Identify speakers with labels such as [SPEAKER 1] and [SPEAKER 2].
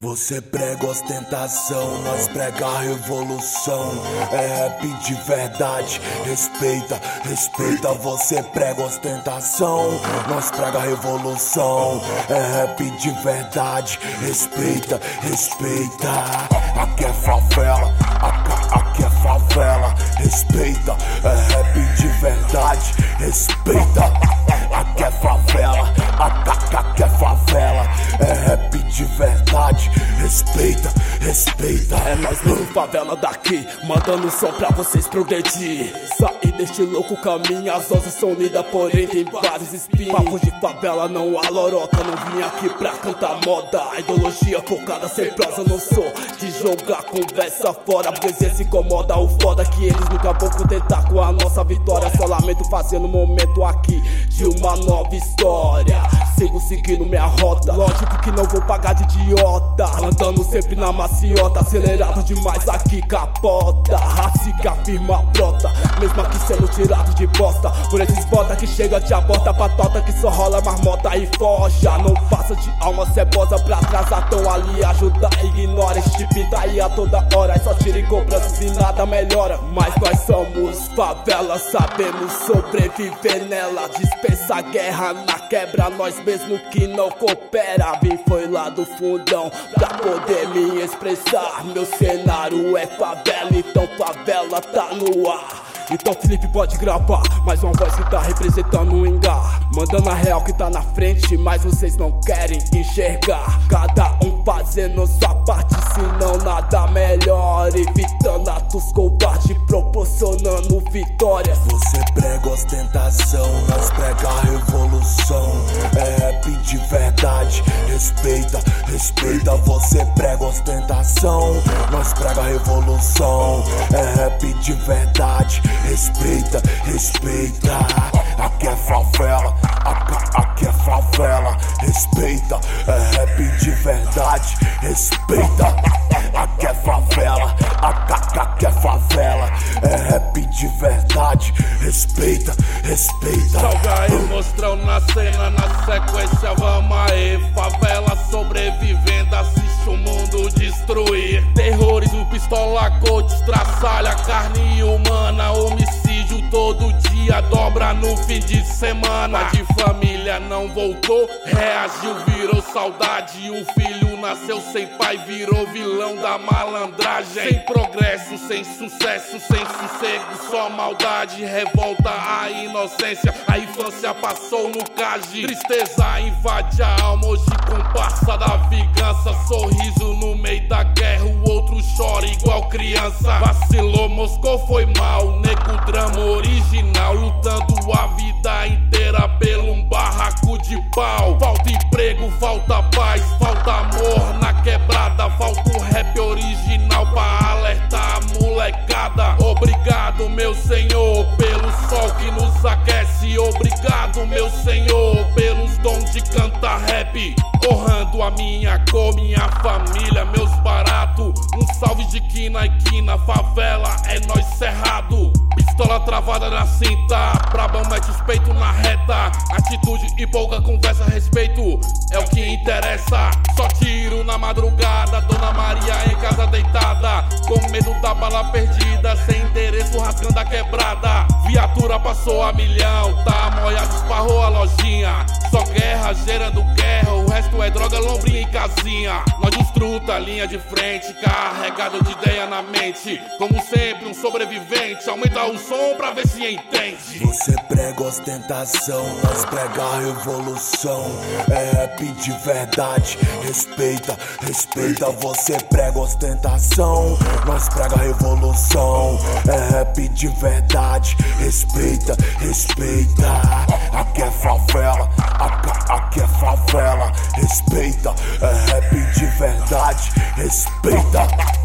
[SPEAKER 1] Você prega ostentação, nós prega a revolução. É rap de verdade, respeita, respeita. Você prega ostentação, nós prega a revolução. É rap de verdade, respeita, respeita. Aqui é favela, aqui é favela, respeita. É rap de verdade, respeita. Aqui é favela, aqui é favela. É rap de verdade, respeita, respeita.
[SPEAKER 2] É nós no favela daqui, mandando som pra vocês progredir. Sair deste louco caminho, as osas são unidas, porém tem vários espinhos. Papo de favela, não há lorota, não vim aqui pra cantar moda. A ideologia focada sem prosa, não sou de jogar conversa fora. Porque se incomoda o foda que eles nunca vão contentar com a nossa vitória. Só lamento fazendo momento aqui de uma nova história. Sigo seguindo minha rota, lógico que não vou pagar de idiota. Andando sempre na maciota, acelerado demais aqui capota. Racica, firma, brota, mesmo aqui sendo tirado de bosta. Por esses bota que chega, te aborta, patota que só rola marmota e foja. Não faça de alma cebosa pra atrasar, tão ali ajudar. Ignora este pinta aí a toda hora, é só tira e cobranças e nada melhora. Mas nós somos favela, sabemos sobreviver nela. Dispensa a guerra na quebra, nós mesmo que não coopera. Vim foi lá do fundão pra poder me expressar. Meu cenário é favela, então favela tá no ar. Então Felipe pode gravar, mais uma voz que tá representando o Engar. Mandando a real que tá na frente, mas vocês não querem enxergar. Cada um fazendo sua parte, senão nada melhor. Evitando atos covardes, proporcionando vitórias.
[SPEAKER 1] Você prega ostentação, nós prega a revolução. É rap de verdade, respeita, respeita. Você prega ostentação, nós prega a revolução. É rap de verdade, respeita, respeita. Aqui é favela, aqui é favela, respeita. É rap de verdade, respeita. Aqui é favela, aqui é favela. É rap de verdade, respeita, respeita.
[SPEAKER 3] Salga aí, mostrão na cena, na sequência vamos aí. Favela sobrevivendo, assiste o mundo destruir. Terrores, o pistola coach, estraçalha carne humana. Homicídio todo dia, dobra no fim de semana. De família não voltou, reagiu, virou saudade. O filho nasceu sem pai, virou vilão da malandragem. Sem progresso, sem sucesso, sem sossego, só maldade. Revolta a inocência, a infância passou no cage. Tristeza invade a alma, hoje comparsa da vingança. Sorriso no meio da guerra, o outro chora igual criança. Vacilou, Moscou foi mal, nego drama original. Lutando a vida inteira pelo barraco de pau. Falta emprego, falta paz, falta amor na quebrada. Falta um rap original pra alertar a molecada. Obrigado, meu Senhor, pelo sol que nos aquece. Obrigado, meu Senhor, pelos dons de cantar rap. Honrando a minha cor, minha família, meus baratos. Um salve de quina e quina, favela é nós cerrado. Pistola travada na cinta, brabão mete os peitos na reta. Atitude e pouca conversa, respeito é o que interessa. Só tiro na madrugada, Dona Maria em casa deitada, com medo da bala perdida, sem endereço rasgando a quebrada. Viatura passou a milhão, tá molhado, esparrou a lojinha. Só guerra gerando guerra, o resto é droga, lombrinha e casinha. Nós destruta, linha de frente, carregado de ideia na mente. Como sempre um sobrevivente, aumenta o som pra ver se entende.
[SPEAKER 1] Você prega ostentação, nós prega a revolução. É rap de verdade, respeita, respeita. Você prega ostentação, nós prega a revolução. É rap de verdade, respeita, respeita. Aqui é favela, aqui é favela, respeita. É rap de verdade, respeita.